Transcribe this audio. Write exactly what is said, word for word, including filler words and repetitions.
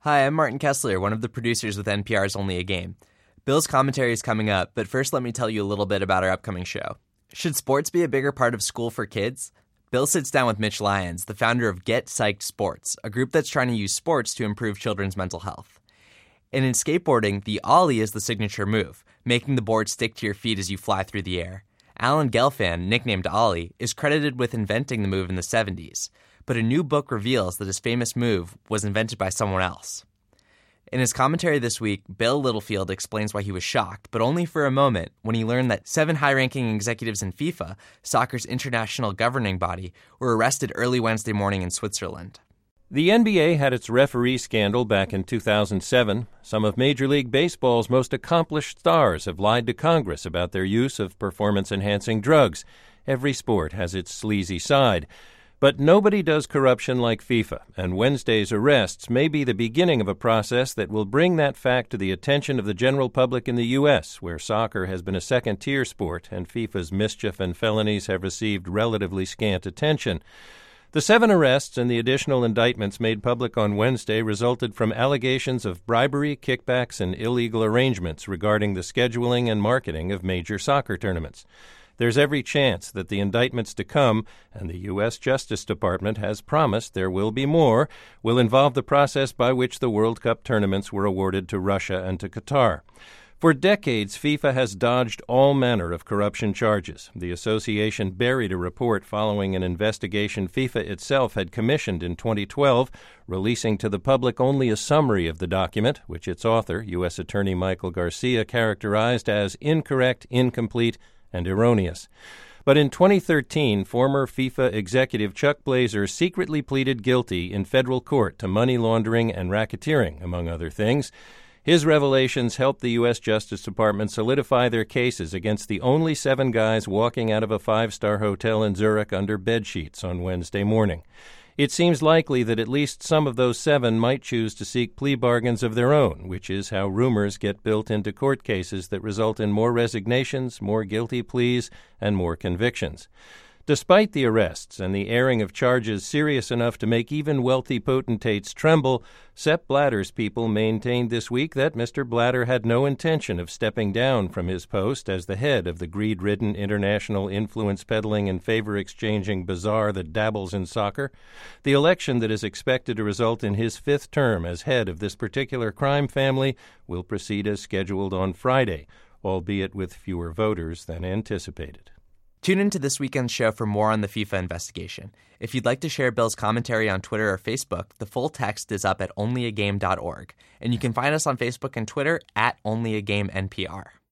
Hi, I'm Martin Kessler, one of the producers with N P R's Only a Game. Bill's commentary is coming up, but first let me tell you a little bit about our upcoming show. Should sports be a bigger part of school for kids? Bill sits down with Mitch Lyons, the founder of Get Psyched Sports, a group that's trying to use sports to improve children's mental health. And in skateboarding, the ollie is the signature move, making the board stick to your feet as you fly through the air. Alan Gelfand, nicknamed Ollie, is credited with inventing the move in the seventies, but a new book reveals that his famous move was invented by someone else. In his commentary this week, Bill Littlefield explains why he was shocked, but only for a moment, when he learned that seven high-ranking executives in FIFA, soccer's international governing body, were arrested early Wednesday morning in Switzerland. The N B A had its referee scandal back in two thousand seven. Some of Major League Baseball's most accomplished stars have lied to Congress about their use of performance-enhancing drugs. Every sport has its sleazy side. But nobody does corruption like FIFA, and Wednesday's arrests may be the beginning of a process that will bring that fact to the attention of the general public in the U S, where soccer has been a second-tier sport and FIFA's mischief and felonies have received relatively scant attention. The seven arrests and the additional indictments made public on Wednesday resulted from allegations of bribery, kickbacks, and illegal arrangements regarding the scheduling and marketing of major soccer tournaments. There's every chance that the indictments to come, and the U S Justice Department has promised there will be more, will involve the process by which the World Cup tournaments were awarded to Russia and to Qatar. For decades, FIFA has dodged all manner of corruption charges. The association buried a report following an investigation FIFA itself had commissioned in twenty twelve, releasing to the public only a summary of the document, which its author, U S Attorney Michael Garcia, characterized as incorrect, incomplete, and erroneous. But in twenty thirteen, former FIFA executive Chuck Blazer secretly pleaded guilty in federal court to money laundering and racketeering, among other things. His revelations helped the U S Justice Department solidify their cases against the only seven guys walking out of a five-star hotel in Zurich under bedsheets on Wednesday morning. It seems likely that at least some of those seven might choose to seek plea bargains of their own, which is how rumors get built into court cases that result in more resignations, more guilty pleas, and more convictions. Despite the arrests and the airing of charges serious enough to make even wealthy potentates tremble, Sepp Blatter's people maintained this week that Mister Blatter had no intention of stepping down from his post as the head of the greed-ridden international influence-peddling and favor-exchanging bazaar that dabbles in soccer. The election that is expected to result in his fifth term as head of this particular crime family will proceed as scheduled on Friday, albeit with fewer voters than anticipated. Tune into this weekend's show for more on the FIFA investigation. If you'd like to share Bill's commentary on Twitter or Facebook, the full text is up at only a game dot org. And you can find us on Facebook and Twitter at only a game N P R.